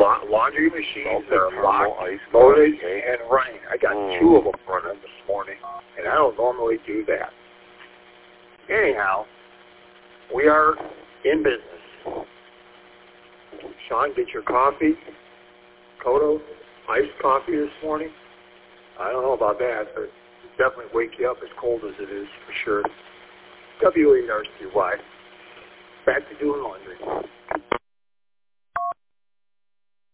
laundry machines that are locked, loaded, and running. I got 2 of them running this morning, and I don't normally do that. Anyhow, we are in business. Sean, get your coffee. Kodo, iced coffee this morning. I don't know about that, but it definitely wake you up as cold as it is, for sure. W-A-R-C-Y. Back to doing laundry.